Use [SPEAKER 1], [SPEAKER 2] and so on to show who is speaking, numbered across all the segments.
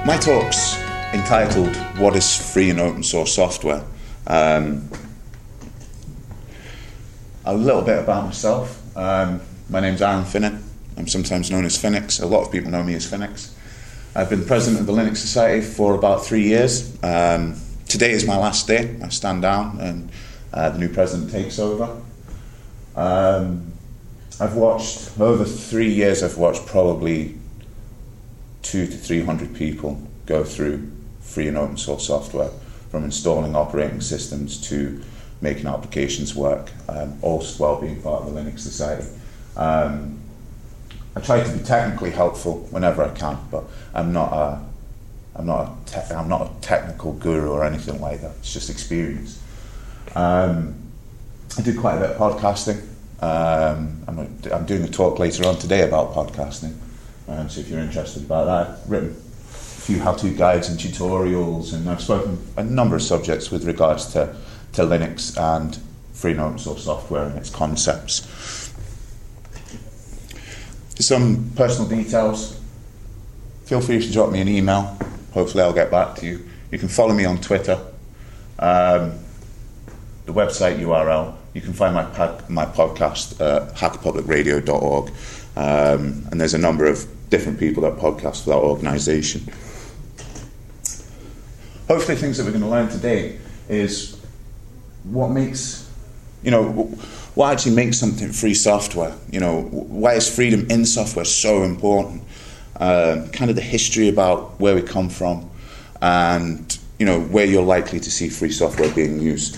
[SPEAKER 1] My talk's entitled, What is Free and Open Source Software? A little bit about myself. My name's Aaron Finnett. I'm sometimes known as Finnix. A lot of people know me as Finnix. I've been president of the Linux Society for about 3 years. Today is my last day. I stand down and the new president takes over. I've watched, over 3 years, I've watched probably 200 to 300 people go through free and open source software, from installing operating systems to making applications work, all while being part of the Linux Society. I try to be technically helpful whenever I can, but I'm not a technical guru or anything like that. It's just experience. I do quite a bit of podcasting. I'm doing a talk later on today about podcasting. So if you're interested about that, I've written a few how-to guides and tutorials, and I've spoken a number of subjects with regards to Linux and free and open source software and its concepts. Some personal details. Feel free to drop me an email. Hopefully I'll get back to you. You can follow me on Twitter. The website URL. You can find my podcast at hackerpublicradio.org. And there's a number of different people that podcast for that organisation. Hopefully things that we're going to learn today is what actually makes something free software. Why is freedom in software so important? Kind of the history about where we come from, and where you're likely to see free software being used.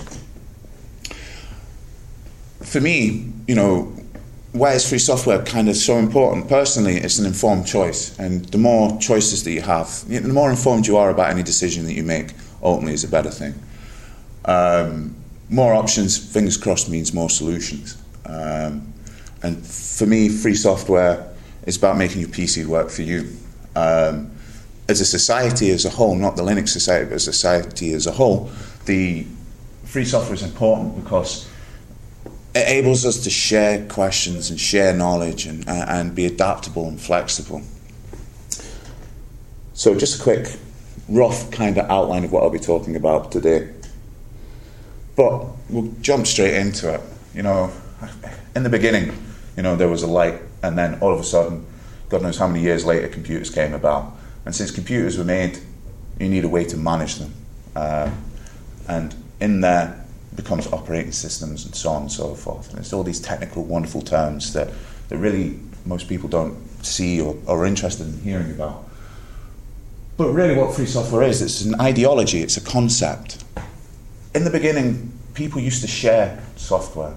[SPEAKER 1] For me, why is free software kind of so important? Personally, it's an informed choice, and the more choices that you have, the more informed you are about any decision that you make, ultimately is a better thing. More options, fingers crossed, means more solutions. And for me, free software is about making your PC work for you. As a society as a whole, not the Linux Society, but as a society as a whole, the free software is important because it enables us to share questions and share knowledge and be adaptable and flexible. So just a quick, rough kind of outline of what I'll be talking about today. But we'll jump straight into it. In the beginning, there was a light, and then all of a sudden, God knows how many years later, computers came about. And since computers were made, you need a way to manage them. And in there becomes operating systems and so on and so forth. And it's all these technical, wonderful terms that really most people don't see or are interested in hearing about. But really what free software is, it's an ideology, it's a concept. In the beginning, people used to share software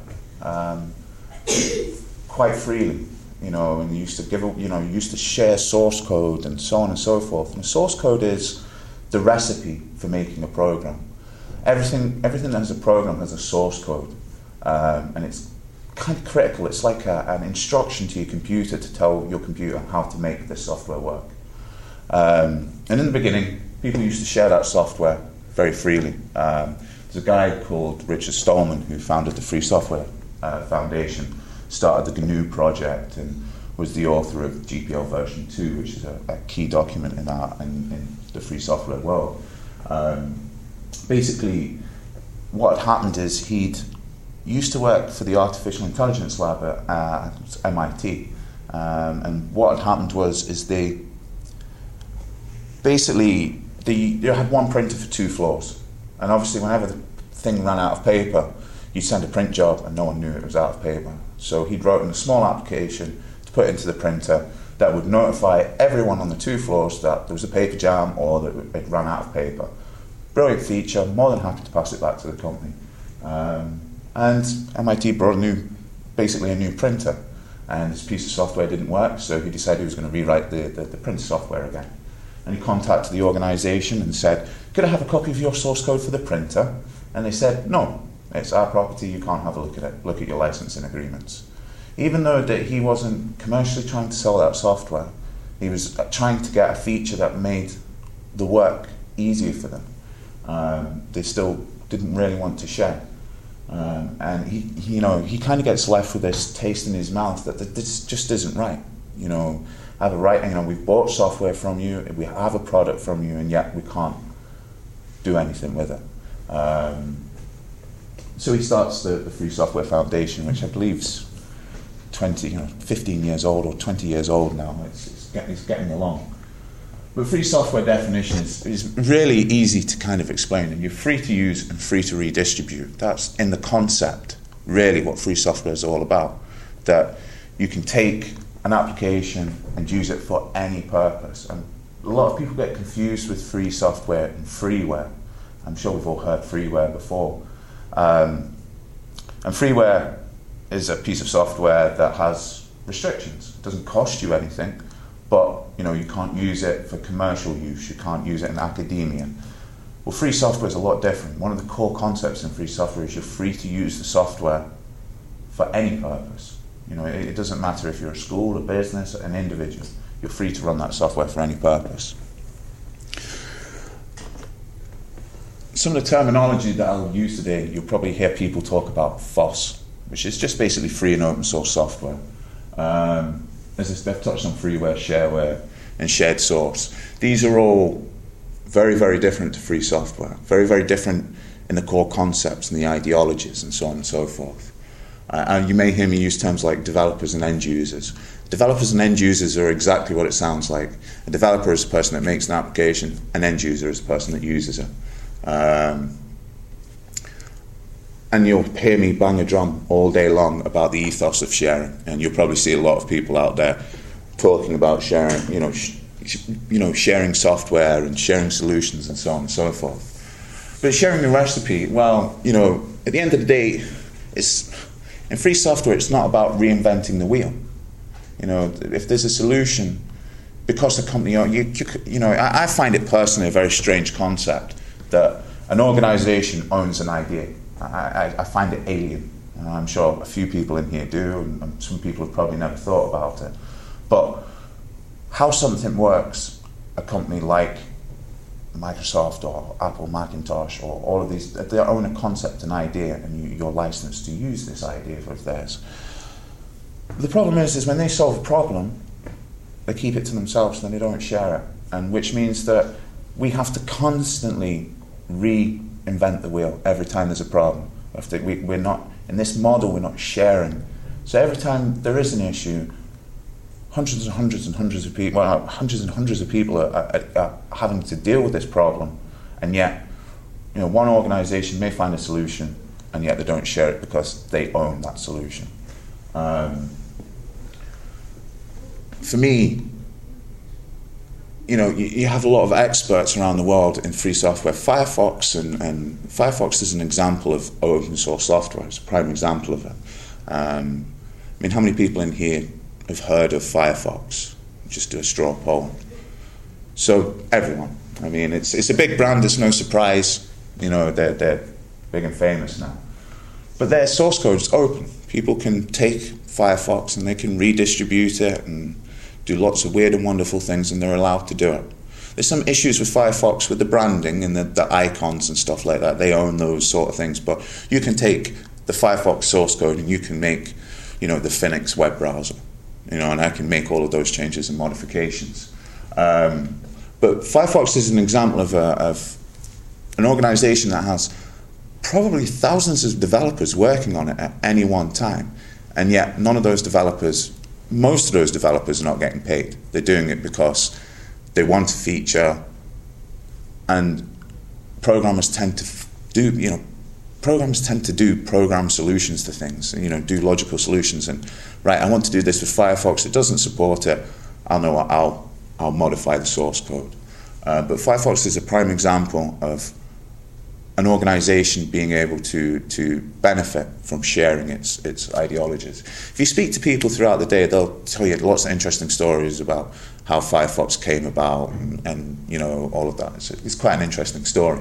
[SPEAKER 1] quite freely, and you used to used to share source code and so on and so forth. And source code is the recipe for making a program. Everything that has a program has a source code, and it's kind of critical. It's like an instruction to your computer to tell your computer how to make this software work. And in the beginning, people used to share that software very freely. There's a guy called Richard Stallman who founded the Free Software Foundation, started the GNU project, and was the author of GPL version 2, which is a key document in the free software world. Basically, what had happened is he'd used to work for the Artificial Intelligence Lab at MIT, and what had happened is they had one printer for 2 floors. And obviously, whenever the thing ran out of paper, you'd send a print job and no one knew it was out of paper. So he'd wrote in a small application to put into the printer that would notify everyone on the 2 floors that there was a paper jam or that it ran out of paper. Brilliant feature, more than happy to pass it back to the company. And MIT brought basically a new printer, and this piece of software didn't work, so he decided he was going to rewrite the printer software again. And he contacted the organisation and said, could I have a copy of your source code for the printer? And they said, no, it's our property, you can't have a look at it, look at your licensing agreements. Even though that he wasn't commercially trying to sell that software, he was trying to get a feature that made the work easier for them. They still didn't really want to share. And he kind of gets left with this taste in his mouth that this just isn't right. have a right, we've bought software from you, we have a product from you, and yet we can't do anything with it. So he starts the Free Software Foundation, which I believe is 15 years old or 20 years old now. It's getting along. But free software definition is really easy to kind of explain, and you're free to use and free to redistribute. That's in the concept, really, what free software is all about. That you can take an application and use it for any purpose. And a lot of people get confused with free software and freeware. I'm sure we've all heard freeware before. And freeware is a piece of software that has restrictions. It doesn't cost you anything, but you can't use it for commercial use. You can't use it in academia. Well, free software is a lot different. One of the core concepts in free software is you're free to use the software for any purpose. It doesn't matter if you're a school, a business, an individual. You're free to run that software for any purpose. Some of the terminology that I'll use today, you'll probably hear people talk about FOSS, which is just basically free and open source software. As they've touched on freeware, shareware, and shared source. These are all very, very different to free software. Very, very different in the core concepts and the ideologies and so on and so forth. And you may hear me use terms like developers and end users. Developers and end users are exactly what it sounds like. A developer is a person that makes an application, an end user is a person that uses it. And you'll hear me bang a drum all day long about the ethos of sharing, and you'll probably see a lot of people out there talking about sharing, sharing software and sharing solutions and so on and so forth. But sharing the recipe, well, at the end of the day, in free software, it's not about reinventing the wheel. If there's a solution, because the company, I find it personally a very strange concept that an organization owns an idea. I find it alien. I'm sure a few people in here do, and some people have probably never thought about it. But how something works, a company like Microsoft or Apple Macintosh or all of these, they own a concept, an idea, and you're licensed to use this idea of theirs. The problem is when they solve a problem, they keep it to themselves and they don't share it, and which means that we have to constantly reinvent the wheel every time there's a problem. We're not, in this model, we're not sharing. So every time there is an issue, hundreds and hundreds of people are having to deal with this problem, and yet, one organization may find a solution, and yet they don't share it because they own that solution. For me, you have a lot of experts around the world in free software. Firefox and Firefox is an example of open source software. It's a prime example of it. How many people in here have heard of Firefox? Just do a straw poll. So everyone. It's a big brand. It's no surprise. They're big and famous now. But their source code is open. People can take Firefox and they can redistribute it and do lots of weird and wonderful things, and they're allowed to do it. There's some issues with Firefox with the branding and the icons and stuff like that. They own those sort of things, but you can take the Firefox source code and you can make, the Phoenix web browser, and I can make all of those changes and modifications. But Firefox is an example of an organization that has probably thousands of developers working on it at any one time, and yet most of those developers are not getting paid. They're doing it because they want a feature, and programmers tend to do program solutions to things, do logical solutions. And right, I want to do this with Firefox. It doesn't support it. I'll modify the source code. But Firefox is a prime example of an organization being able to benefit from sharing its ideologies. If you speak to people throughout the day, they'll tell you lots of interesting stories about how Firefox came about and all of that. It's quite an interesting story.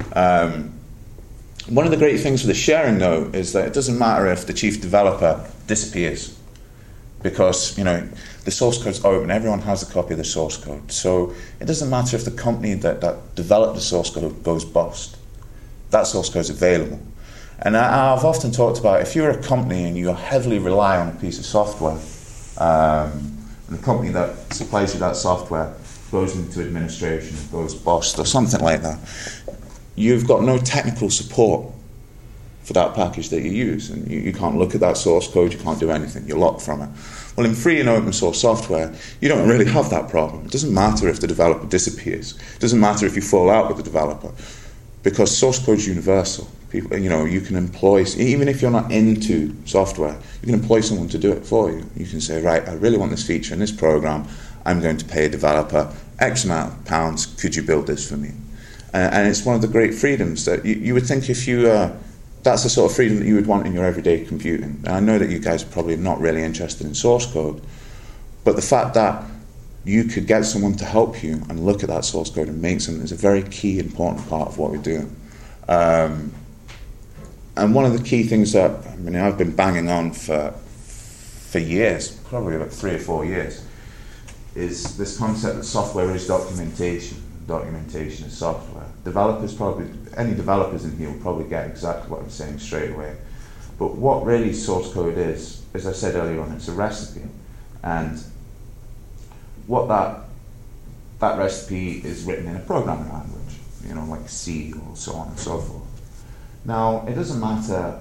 [SPEAKER 1] One of the great things with the sharing, though, is that it doesn't matter if the chief developer disappears, because the source code's open. Everyone has a copy of the source code. So it doesn't matter if the company that developed the source code goes bust. That source code is available. And I've often talked about, if you're a company and you heavily rely on a piece of software, and the company that supplies you that software goes into administration, goes bust or something like that, you've got no technical support for that package that you use, and you can't look at that source code, you can't do anything, you're locked from it. Well, in free and open source software, you don't really have that problem. It doesn't matter if the developer disappears. It doesn't matter if you fall out with the developer, because source code is universal. People, you can employ, even if you're not into software, you can employ someone to do it for you. You can say, right, I really want this feature in this program. I'm going to pay a developer X amount of pounds. Could you build this for me? And it's one of the great freedoms that you would think if you... that's the sort of freedom that you would want in your everyday computing. And I know that you guys are probably not really interested in source code, but the fact that you could get someone to help you and look at that source code and make something is a very key, important part of what we're doing. And one of the key things that I've been banging on for years, probably about 3 or 4 years, is this concept that software is documentation. Documentation is software. Any developers in here will probably get exactly what I'm saying straight away. But what really source code is, as I said earlier on, it's a recipe. And what that recipe is written in a programming language, like C or so on and so forth. Now, it doesn't matter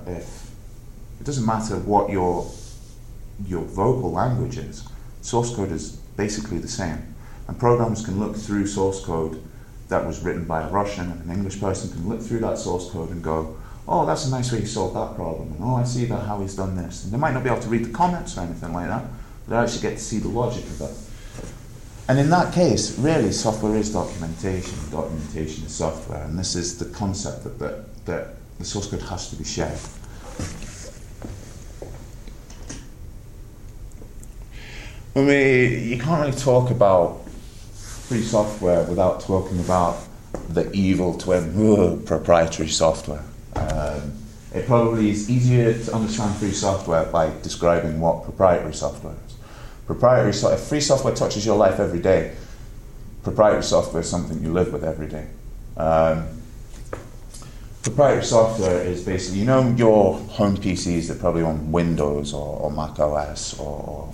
[SPEAKER 1] what your vocal language is. Source code is basically the same. And programmers can look through source code that was written by a Russian, and an English person can look through that source code and go, oh, that's a nice way he solved that problem, and oh, I see that how he's done this. And they might not be able to read the comments or anything like that, but they actually get to see the logic of it. And in that case, really, software is documentation. Documentation is software, and this is the concept that the source code has to be shared. You can't really talk about free software without talking about the evil twin, proprietary software. It probably is easier to understand free software by describing what proprietary software is. If free software touches your life every day, proprietary software is something you live with every day. Proprietary software is basically, your home PCs that probably on Windows or Mac OS or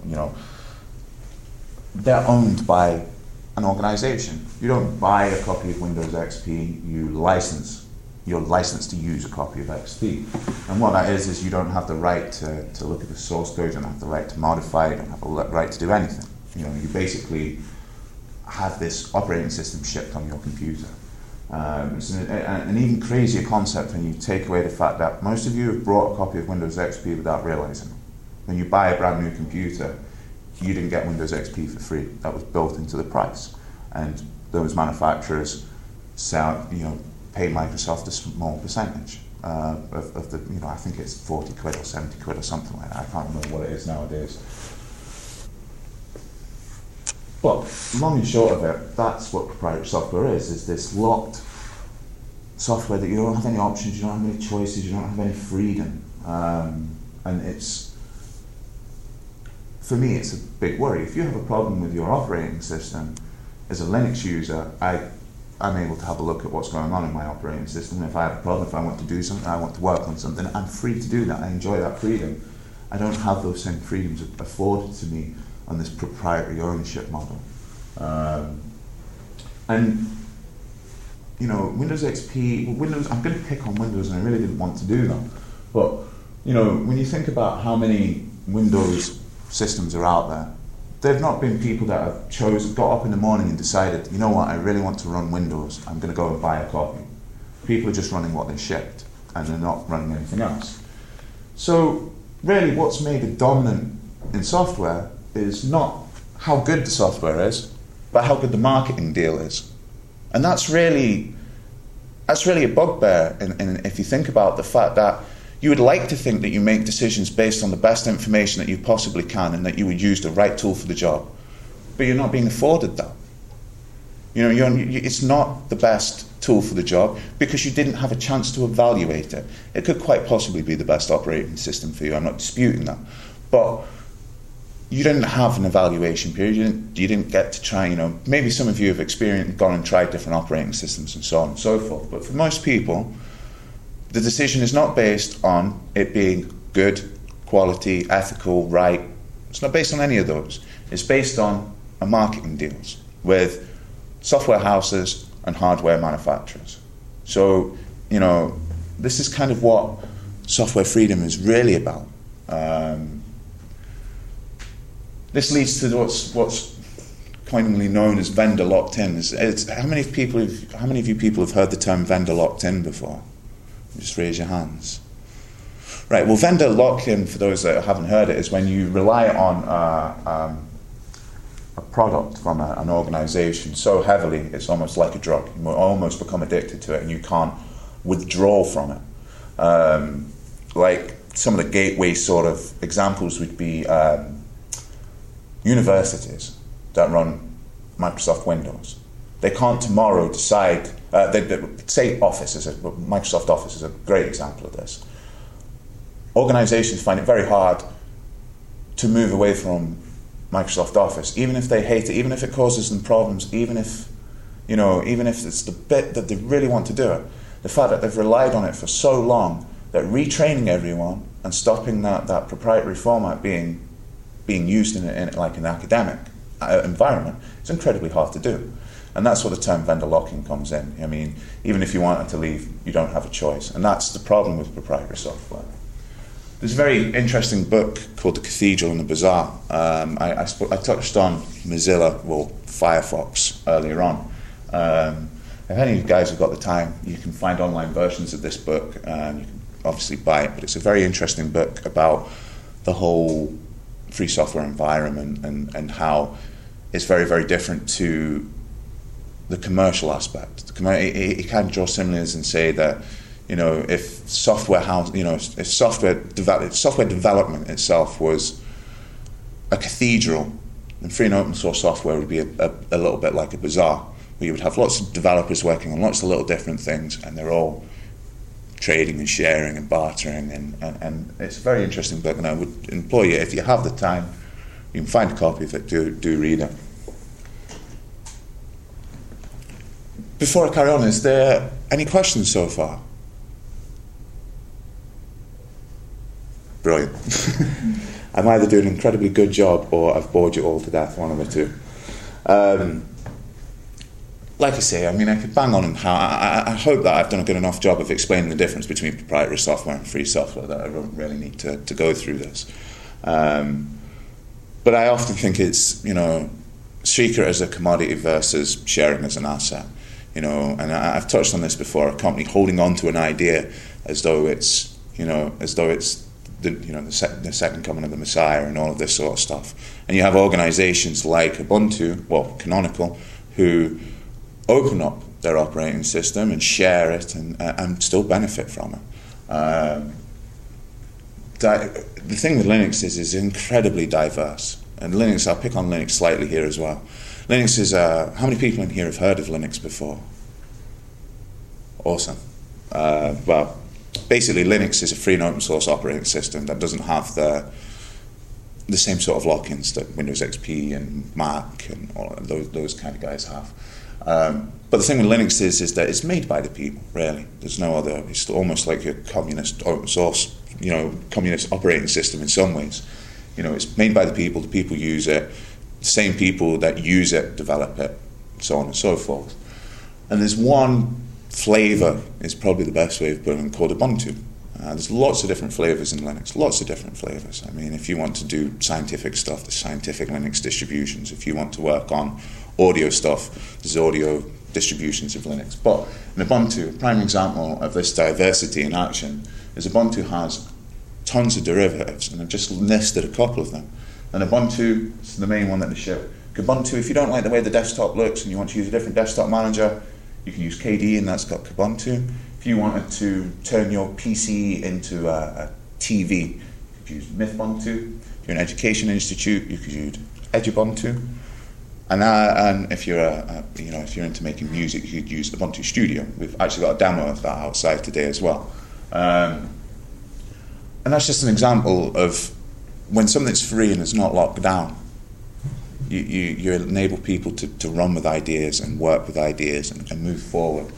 [SPEAKER 1] they're owned by an organization. You don't buy a copy of Windows XP, you're licensed to use a copy of XP. And what that is you don't have the right to look at the source code, you don't have the right to modify it, you don't have the right to do anything. You basically have this operating system shipped on your computer. It's an even crazier concept when you take away the fact that most of you have brought a copy of Windows XP without realizing it. When you buy a brand new computer, you didn't get Windows XP for free. That was built into the price. And those manufacturers pay Microsoft a small percentage of the, I think it's 40 quid or 70 quid or something like that. I can't remember what it is nowadays. But long and short of it, that's what proprietary software is this locked software that you don't have any options, you don't have any choices, you don't have any freedom. And for me, it's a big worry. If you have a problem with your operating system, as a Linux user, I'm able to have a look at what's going on in my operating system. If I have a problem, if I want to do something, I want to work on something, I'm free to do that. I enjoy that freedom. I don't have those same freedoms afforded to me on this proprietary ownership model. Windows XP, I'm going to pick on Windows, and I really didn't want to do that. But, when you think about how many Windows systems are out there, there have not been people that have got up in the morning and decided, you know what, I really want to run Windows, I'm going to go and buy a copy. People are just running what they shipped, and they're not running anything else. So, really, what's made it dominant in software is not how good the software is, but how good the marketing deal is. And that's really a bugbear, and if you think about the fact that you would like to think that you make decisions based on the best information that you possibly can and that you would use the right tool for the job, but you're not being afforded that. It's not the best tool for the job because you didn't have a chance to evaluate it. It could quite possibly be the best operating system for you, I'm not disputing that. But you didn't have an evaluation period, you didn't get to try, maybe some of you have gone and tried different operating systems and so on and so forth, but for most people, the decision is not based on it being good, quality, ethical, right. It's not based on any of those. is based on a marketing deals with software houses and hardware manufacturers. So, this is kind of what software freedom is really about. This leads to what's commonly known as vendor locked in. How many of you people have heard the term vendor locked in before? Just raise your hands. Right. Well, vendor locked in, for those that haven't heard it, is when you rely on a product from an organisation so heavily it's almost like a drug. You almost become addicted to it, and you can't withdraw from it. Like some of the gateway sort of examples would be universities that run Microsoft Windows. They can't tomorrow decide, say Microsoft Office is a great example of this. Organizations find it very hard to move away from Microsoft Office, even if they hate it, even if it causes them problems, even if it's the bit that they really want to do it. The fact that they've relied on it for so long that retraining everyone and stopping that proprietary format being used in like an academic environment is incredibly hard to do. And that's where the term vendor locking comes in. I mean, even if you wanted to leave, you don't have a choice. And that's the problem with proprietary software. There's a very interesting book called The Cathedral and the Bazaar. I touched on Mozilla, well, Firefox earlier on. If any of you guys have got the time, you can find online versions of this book. You can obviously buy it, but it's a very interesting book about the whole free software environment and how it's very, very different to the commercial aspect. He kind of draw similarities and say that, if software development itself was a cathedral, then free and open source software would be a little bit like a bazaar, where you would have lots of developers working on lots of little different things, and they're all trading and sharing and bartering, and it's a very interesting book, and I would implore you, if you have the time, you can find a copy of it, do read it. Before I carry on, is there any questions so far? Brilliant. I'm either doing an incredibly good job or I've bored you all to death, one of the two. Like I say, I mean, I could bang on and how I hope that I've done a good enough job of explaining the difference between proprietary software and free software that I don't really need to go through this. But I often think it's, secret as a commodity versus sharing as an asset. And I've touched on this before, a company holding on to an idea as though it's the second coming of the Messiah and all of this sort of stuff. And you have organizations like Ubuntu, well, Canonical, who open up their operating system and share it and still benefit from it. The thing with Linux is it's incredibly diverse. And Linux, I'll pick on Linux slightly here as well. Linux is, how many people in here have heard of Linux before? Awesome. Well, basically Linux is a free and open source operating system that doesn't have the same sort of lock-ins that Windows XP and Mac and all of those kind of guys have. But the thing with Linux is that it's made by the people, really. There's no other, it's almost like a communist open source, communist operating system in some ways. It's made by the people use it, the same people that use it develop it, so on and so forth. And there's one flavor, is probably the best way of putting it, called Ubuntu. There's lots of different flavors in Linux, lots of different flavors. I mean, if you want to do scientific stuff, there's scientific Linux distributions. If you want to work on audio stuff, there's audio distributions of Linux. But in Ubuntu, a prime example of this diversity in action is Ubuntu has tons of derivatives, and I've just listed a couple of them. And Ubuntu is the main one that they ship. Kubuntu, if you don't like the way the desktop looks and you want to use a different desktop manager, you can use KDE, and that's got Kubuntu. If you wanted to turn your PC into a TV, you could use Mythbuntu. If you're an education institute, you could use Edubuntu. And if you're if you're into making music, you could use Ubuntu Studio. We've actually got a demo of that outside today as well. And that's just an example of when something's free and it's not locked down. You enable people to run with ideas and work with ideas and move forward.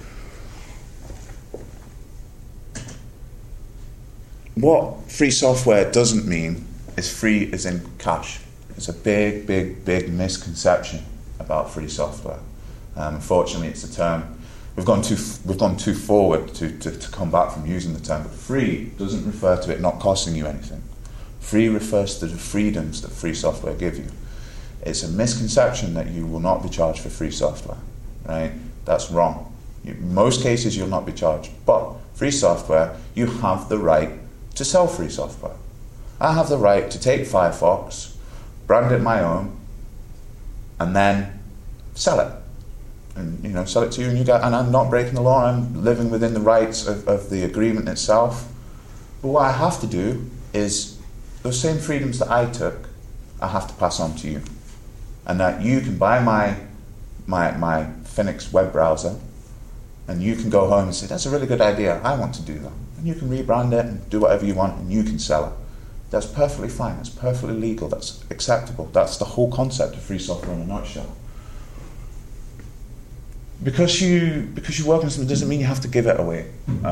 [SPEAKER 1] What free software doesn't mean is free as in cash. It's a big, big, big misconception about free software. Unfortunately, it's a term we've gone too forward to come back from using the term. But free doesn't refer to it not costing you anything. Free refers to the freedoms that free software give you. It's a misconception that you will not be charged for free software, right? That's wrong. In most cases, you'll not be charged. But free software, you have the right to sell free software. I have the right to take Firefox, brand it my own, and then sell it. And sell it to you, and and I'm not breaking the law. I'm living within the rights of the agreement itself. But what I have to do is those same freedoms that I took, I have to pass on to you, and that you can buy my Phoenix web browser, and you can go home and say, that's a really good idea, I want to do that. And you can rebrand it and do whatever you want, and you can sell it. That's perfectly fine, that's perfectly legal, that's acceptable. That's the whole concept of free software in a nutshell. Because you work on something doesn't mean you have to give it away.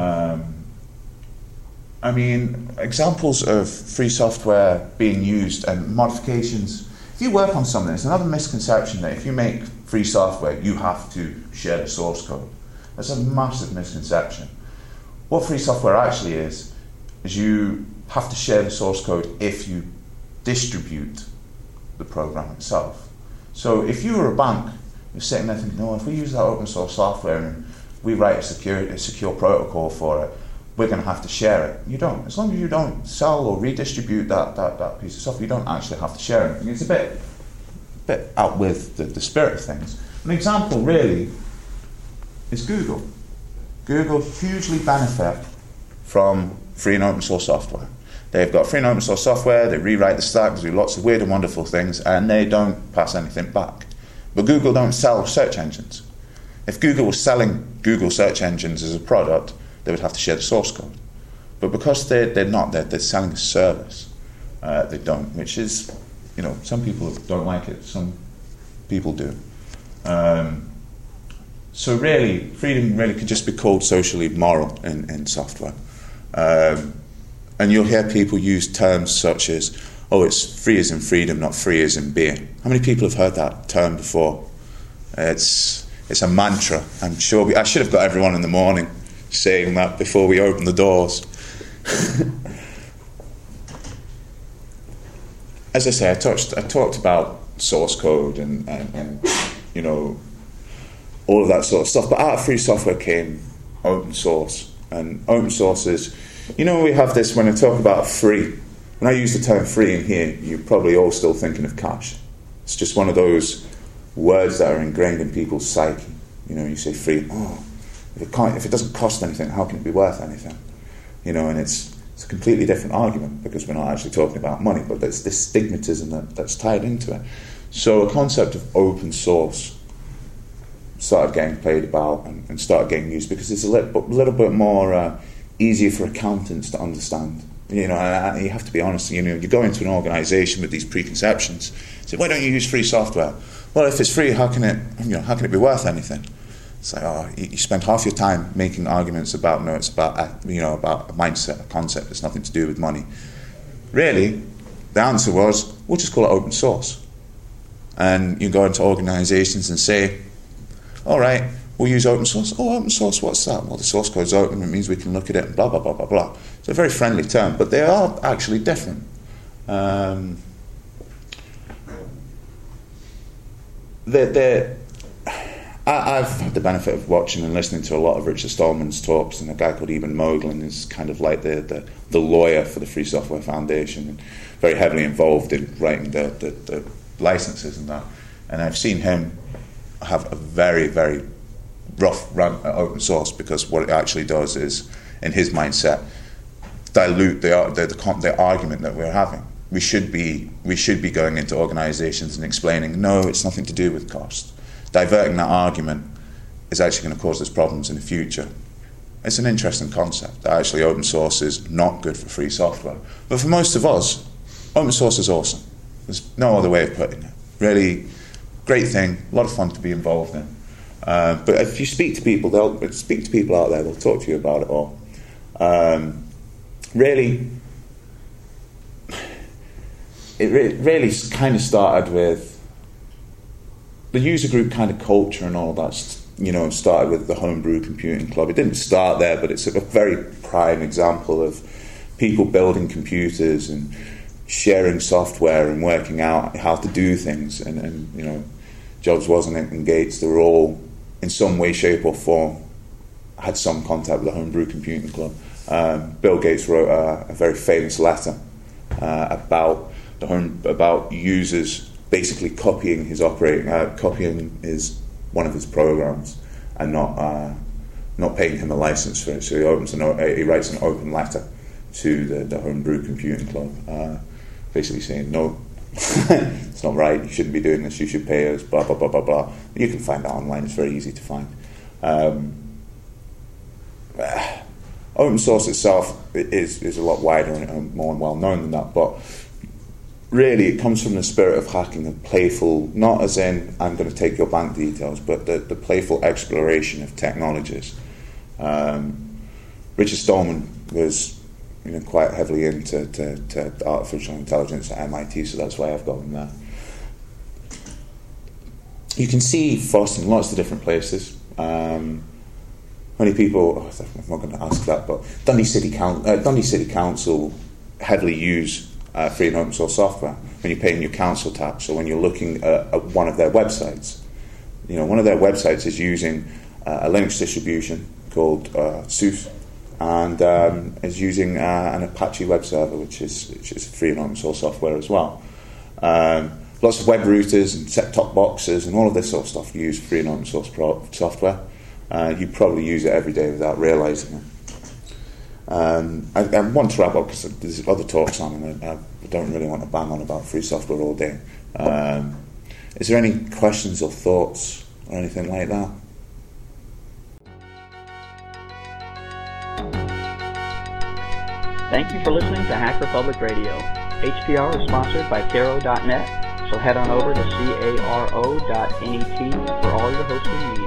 [SPEAKER 1] Examples of free software being used and modifications. If you work on something, it's another misconception that if you make free software, you have to share the source code. That's a massive misconception. What free software actually is you have to share the source code if you distribute the program itself. So if you were a bank, you're sitting there thinking, if we use that open source software and we write a secure protocol for it, we're going to have to share it. You don't. As long as you don't sell or redistribute that piece of software, you don't actually have to share anything. It's a bit out with the spirit of things. An example really is Google. Google hugely benefit from free and open source software. They've got free and open source software, they rewrite the stack, they do lots of weird and wonderful things, and they don't pass anything back. But Google don't sell search engines. If Google was selling Google search engines as a product, they would have to share the source code. But because they're not, they're selling a service. They don't, which is, some people don't like it, some people do. So really, freedom really could just be called socially moral in software. And you'll hear people use terms such as, it's free as in freedom, not free as in beer. How many people have heard that term before? It's a mantra. I'm sure I should have got everyone in the morning saying that before we open the doors. As I say, I talked about source code and all of that sort of stuff. But out of free software came open source. And open source is, we have this when I talk about free. When I use the term free in here, you're probably all still thinking of cash. It's just one of those words that are ingrained in people's psyche. You say free, if it doesn't cost anything, how can it be worth anything? And it's a completely different argument because we're not actually talking about money, but there's this stigmatism that's tied into it. So a concept of open source started getting played about and started getting used because it's a little bit more easier for accountants to understand. And you have to be honest. You go into an organisation with these preconceptions. Say, why don't you use free software? Well, if it's free, how can it be worth anything? It's like, you spend half your time making arguments about it's about a mindset, a concept. It's nothing to do with money. Really, the answer was, we'll just call it open source. And you go into organisations and say, all right, we'll use open source. Oh, open source, what's that? Well, the source code's open, it means we can look at it and blah, blah, blah, blah, blah. It's a very friendly term, but they are actually different. I've had the benefit of watching and listening to a lot of Richard Stallman's talks, and a guy called Eben Moglen is kind of like the lawyer for the Free Software Foundation, and very heavily involved in writing the licenses and that. And I've seen him have a very, very rough run at open source because what it actually does is, in his mindset, dilute the argument that we're having. We should be going into organisations and explaining, no, it's nothing to do with cost. Diverting that argument is actually going to cause us problems in the future. It's an interesting concept that actually open source is not good for free software. But for most of us, open source is awesome. There's no other way of putting it. Really great thing, a lot of fun to be involved in. But if you speak to people, they'll out there, they'll talk to you about it all. Really, really kind of started with the user group kind of culture and all that. Started with the Homebrew Computing Club. It didn't start there, but it's a very prime example of people building computers and sharing software and working out how to do things. And Jobs, Wozniak, and Gates, they were all, in some way, shape, or form, had some contact with the Homebrew Computing Club. Bill Gates wrote a very famous letter about users basically copying one of his programs and not paying him a license for it. So he writes an open letter to the Homebrew Computing Club, basically saying, no, it's not right, you shouldn't be doing this, you should pay us, blah, blah, blah, blah, blah. You can find that online, it's very easy to find. Open source itself is a lot wider and more well known than that, but really it comes from the spirit of hacking, a playful, not as in I'm going to take your bank details, but the playful exploration of technologies. Richard Stallman was quite heavily into artificial intelligence at MIT, so that's why I've got him there. You can see FOSS in lots of different places. Many people, I'm not going to ask that, but Dundee City Council heavily use free and open source software when you're paying your council tax, or when you're looking at one of their websites. One of their websites is using a Linux distribution called SUSE, and is using an Apache web server, which is free and open source software as well. Lots of web routers and set-top boxes and all of this sort of stuff use free and open source software. You probably use it every day without realising it. I want to wrap up because there's other talks on, and I don't really want to bang on about free software all day. Is there any questions or thoughts or anything like that?
[SPEAKER 2] Thank you for listening to Hacker Public Radio. HPR is sponsored by Caro.net, so head on over to caro.net for all your hosting needs.